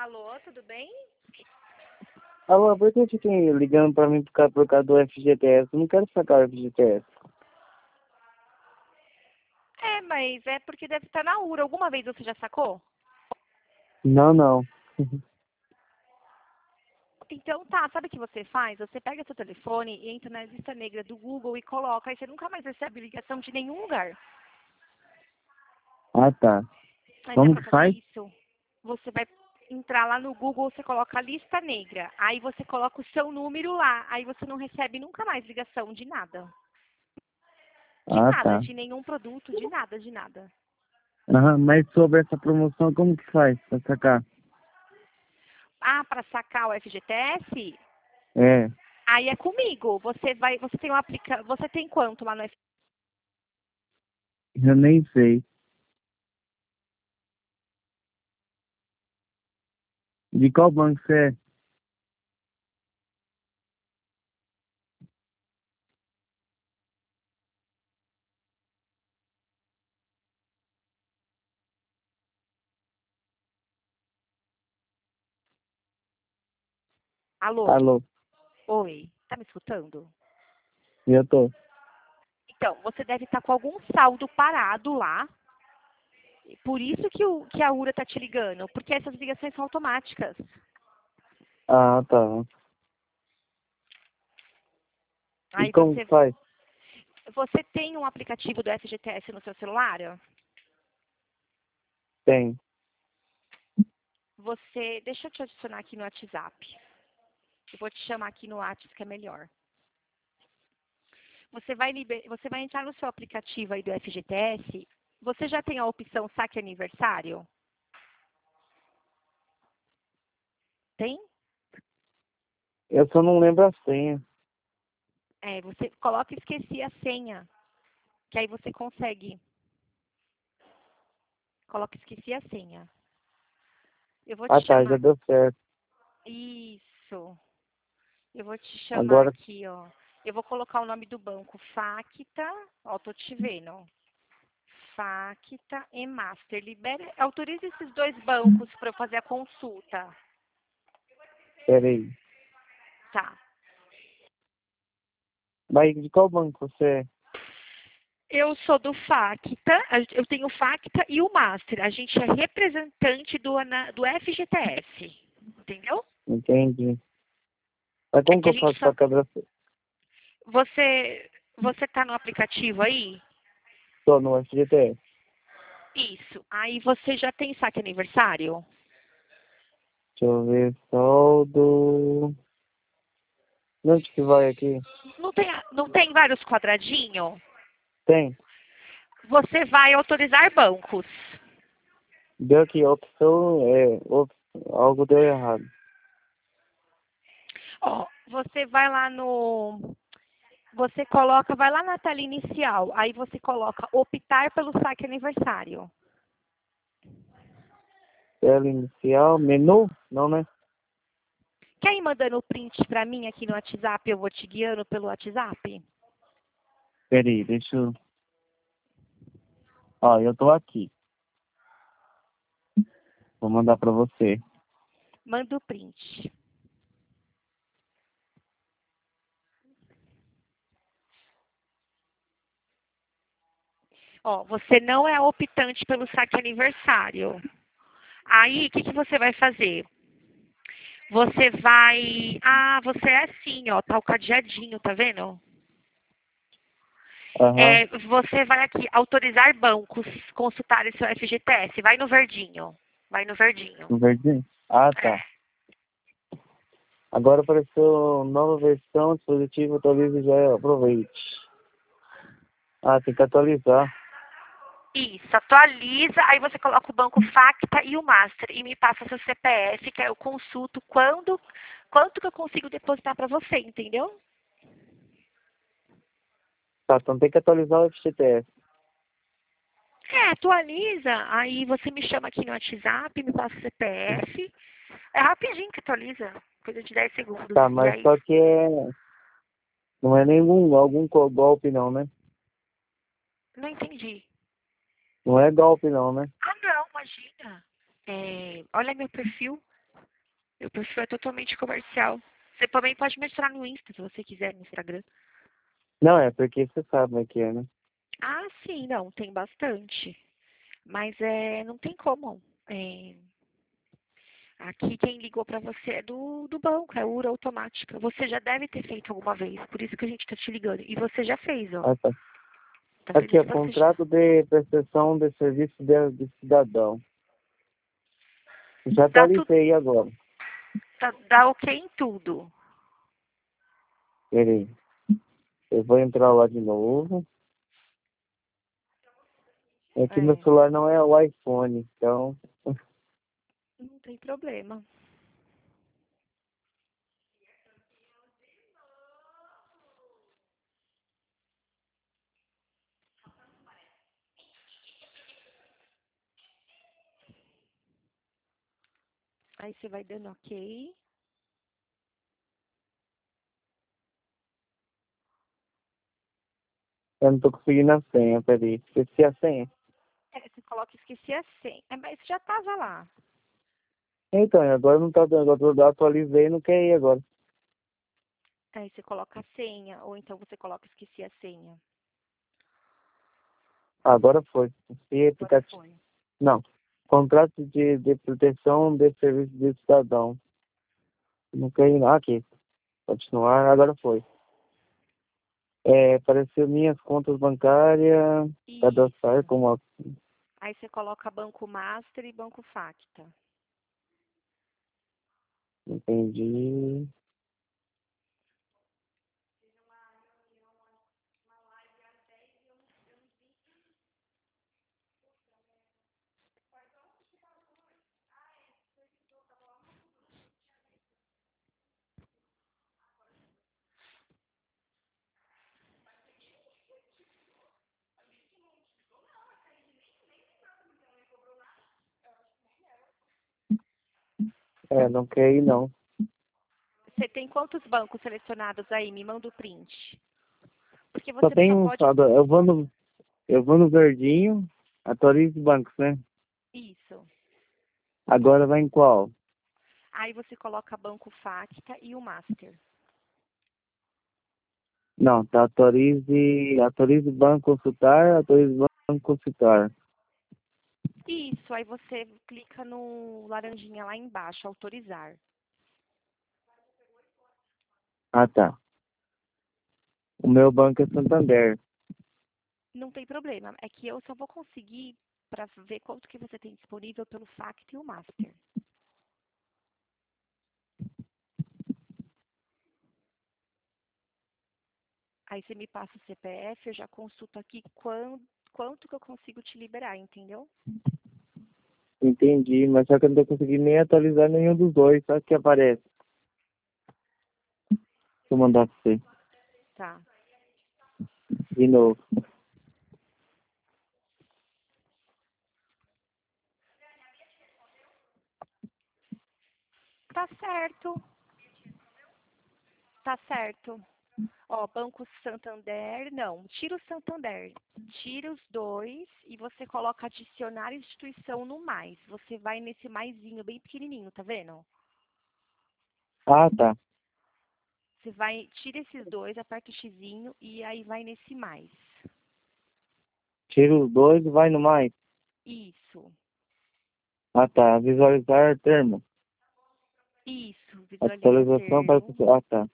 Alô, tudo bem? Alô, por que você tem ligando pra mim por causa do FGTS? Eu não quero sacar o FGTS. É, mas é porque deve estar na URA. Alguma vez você já sacou? Não, não. Então tá, sabe o que você faz? Você pega seu telefone e entra na lista negra do Google e coloca, aí você nunca mais recebe ligação de nenhum lugar. Ah, tá. Aí dá Como pra que fazer faz? isso? Você vai entrar lá no Google, você coloca a lista negra. Aí você coloca o seu número lá. Aí você não recebe nunca mais ligação de nada. De Ah, nada, tá. de nenhum produto, de nada, de nada. Aham, mas sobre essa promoção, como que faz pra sacar? Ah, para sacar o FGTS? É, Aí é comigo. Você tem você tem quanto lá no FGTS? eu nem sei. De qual banco você é? Alô? Alô, Oi, tá me escutando? eu tô. Então, você deve estar com algum saldo parado lá. Por isso que a URA tá te ligando, porque essas ligações são automáticas. Ah, tá. E Aí como que faz? você tem um aplicativo do FGTS no seu celular? Tem. Deixa eu te adicionar aqui no WhatsApp. Eu vou te chamar aqui no WhatsApp que é melhor. Você vai entrar no seu aplicativo aí do FGTS. Você já tem a opção saque aniversário? Tem? Eu só não lembro a senha. É, você coloca esqueci a senha, que aí você consegue. Coloca esqueci a senha. Eu vou te Ah, tá, já chamar. deu certo. Isso. Eu vou te chamar Agora, aqui, ó. Eu vou colocar o nome do banco, Facta. Ó, tô te vendo. Facta e Master. Autorize esses dois bancos para eu fazer a consulta. peraí. Tá. Mas de qual banco você é? Eu sou do Facta, eu tenho o Facta e o Master. A gente é representante do FGTS. Entendeu? Entendi. Mas É como que que a eu gente faço só. pra cadastrar? Você tá no aplicativo aí? Tô no FGTS. Isso. Aí você já tem saque aniversário? Deixa eu ver, saldo. Onde que vai aqui? Não tem vários quadradinhos? Tem. Você vai autorizar bancos. Deu aqui, opção, algo deu errado. Ó, você vai lá no. Você coloca, vai lá na tela inicial. Aí você coloca optar pelo saque aniversário. Tela inicial, menu? Não, né? Quer ir mandando o print pra mim aqui no WhatsApp? Eu vou te guiando pelo WhatsApp? Peraí, deixa eu... Ó, eu tô aqui. Vou mandar pra você. Manda o print. Ó, você não é optante pelo saque aniversário. Aí, o que, que você vai fazer? Você vai. Ah, você é assim, ó, tá o cadeadinho, tá vendo? Aham, É, você vai aqui, autorizar bancos, consultarem seu FGTS. Vai no verdinho. Vai no verdinho. no verdinho? Ah, tá. É. Agora apareceu nova versão, dispositivo atualiza já, aproveite. Ah, tem que atualizar. Isso, atualiza, aí você coloca o banco Facta e o Master e me passa seu CPF, que aí eu consulto quanto que eu consigo depositar para você, entendeu? Tá, então tem que atualizar o FGTS. É, atualiza, aí você me chama aqui no WhatsApp, me passa o CPF. É rapidinho que atualiza, coisa de 10 segundos. Tá, E mas aí, só que não é nenhum golpe não, né? não entendi. Não é golpe não, né? Ah, não, imagina. É, olha meu perfil. Meu perfil é totalmente comercial. Você também pode mostrar no Insta, se você quiser, no Instagram. Não, é porque você sabe como é que é, né? Ah, sim, não, tem bastante. Mas não tem como. Aqui quem ligou para você é do banco, é URA automática. Você já deve ter feito alguma vez, por isso que a gente está te ligando. E você já fez, ó. Ah, tá. Tá vendo Aqui, ó, que você já. contrato de prestação de serviço de cidadão. Já Dá, tudo, atualizei agora. dá ok em tudo. Peraí. Eu vou entrar lá de novo. É que meu É, celular não é o iPhone, então. não tem problema. Aí você vai dando ok. Eu não tô conseguindo a senha, peraí. Esqueci a senha. Você coloca esqueci a senha. Mas já tava lá. Então, agora não tá dando. Agora eu atualizei e não quer ir agora. Aí você coloca a senha, ou então você coloca esqueci a senha. Agora foi. Esse Agora aplicativo. foi. Não. Contrato de proteção de serviço de cidadão. Não quer ir. Ah, aqui. Continuar, agora foi. Apareceu minhas contas bancárias, cadastrar Isso. como Aí você coloca Banco Master e Banco Facta. entendi. Não quer ir não. Você tem quantos bancos selecionados aí? Me manda o print. Porque Só você tem só um pode. saldo. Eu vou no verdinho, atualize bancos, né? Isso. Agora vai em qual? Aí você coloca Banco Facta e o Master. Não, tá, atualize banco consultar, atualize banco consultar. Isso. Aí você clica no laranjinha lá embaixo, autorizar. Ah, tá. O meu banco é Santander. Não tem problema. É que eu só vou conseguir para ver quanto que você tem disponível pelo Facta e o Master. Aí você me passa o CPF, eu já consulto aqui quanto que eu consigo te liberar, entendeu? Entendi, mas só que eu não tô conseguindo nem atualizar nenhum dos dois, só que aparece. Deixa eu mandar pra você. Tá. De novo. Tá certo. Tá certo. Ó, Banco Santander, não. Tira o Santander. Tira os dois e você coloca adicionar instituição no mais. Você vai nesse maisinho bem pequenininho, tá vendo? Ah, tá. Você vai, tira esses dois, aperta o xizinho e aí vai nesse mais. Tira os dois e vai no mais. Isso. Ah, tá. Visualizar termo. Isso. Visualiza Atualização para... termo. Ah, tá.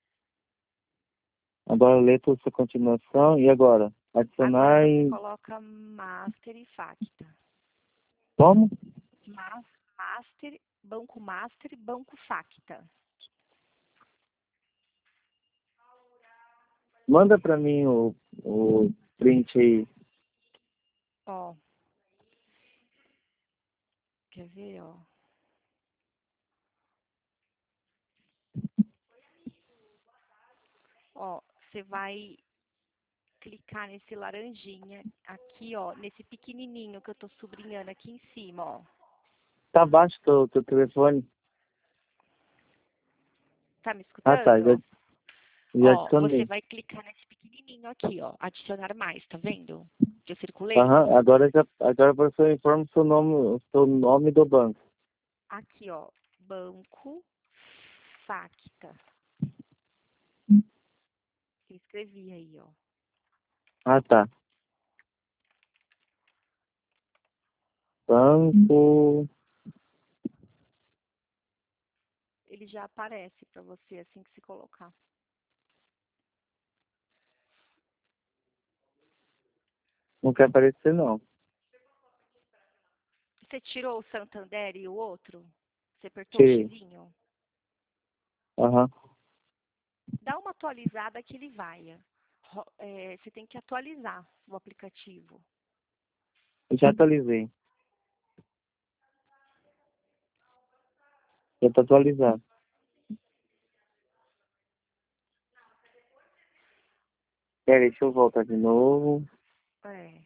Agora letra sua continuação. E agora? Agora Adicionar você e... coloca Master e Facta. Como? Master, Banco Master e Banco Facta. Manda pra mim o print aí. Ó, quer ver, ó? Ó, você vai clicar nesse laranjinha aqui, ó, nesse pequenininho que eu tô sublinhando aqui em cima, ó. Tá abaixo do teu telefone. Tá me Ah, tá. Já, escutando? já Ó, você adicionei. vai clicar nesse pequenininho aqui, ó, adicionar mais, tá vendo? Que eu circulei? Aham. Agora você informa o seu nome do banco. Aqui, ó, Banco Facta. Eu escrevi aí, ó. Ah, tá. Banco. Ele já aparece para você assim que se colocar. Não quer aparecer, não. Você tirou o Santander e o outro? Você apertou o Tirei. xizinho? Aham. Dá uma atualizada que ele vai. Você tem que atualizar o aplicativo. Eu já atualizei. Já tá atualizado. Pera, deixa eu voltar de novo. É.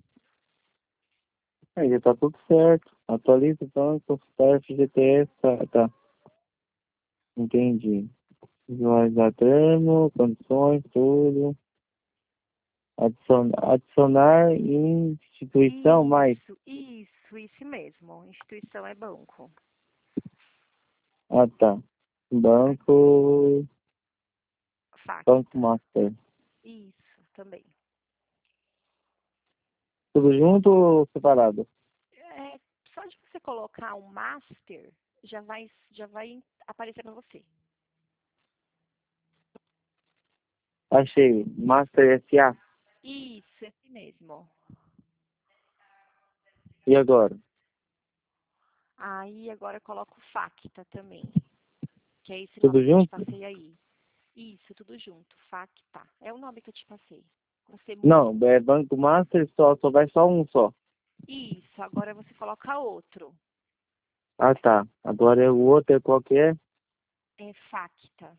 Aí já tá tudo certo. Atualiza o banco, certo, GTS, tá. Entendi. Visualizar termo, condições, tudo. Adicionar instituição, mais. Isso mesmo. Instituição é banco. Ah, tá. Banco Facta. Master. Isso, também. Tudo junto ou separado? Só de você colocar um master, já vai aparecer para você. Achei. Master SA. Isso, esse mesmo. E agora? Aí agora coloca o Facta também, que é esse Tudo nome que eu te junto? passei aí. Isso, tudo junto, Facta. É o nome que eu te passei. Com C Não, mudo. é Banco Master, só vai só um só. Isso, agora você coloca outro. Ah, tá. Agora o outro é qual que é? É Facta.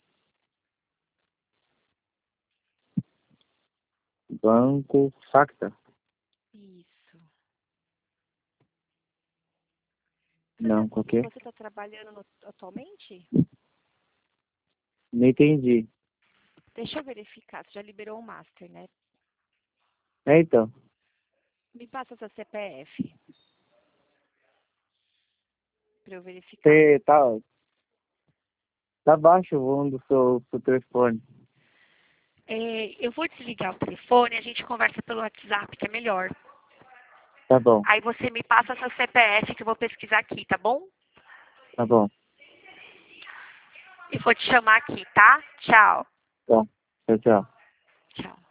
Banco Facta. Isso. Não, qual que é? Você está trabalhando atualmente? Não entendi. Deixa eu verificar. Você já liberou o Master, né? É, então. Me passa seu CPF para eu verificar. Você tá baixo o volume do seu telefone. Eu vou desligar o telefone e a gente conversa pelo WhatsApp, que é melhor. Tá bom, Aí você me passa seu CPF que eu vou pesquisar aqui, tá bom? tá bom. E vou te chamar aqui, tá? Tchau. Tá. Tchau, tchau. Tchau.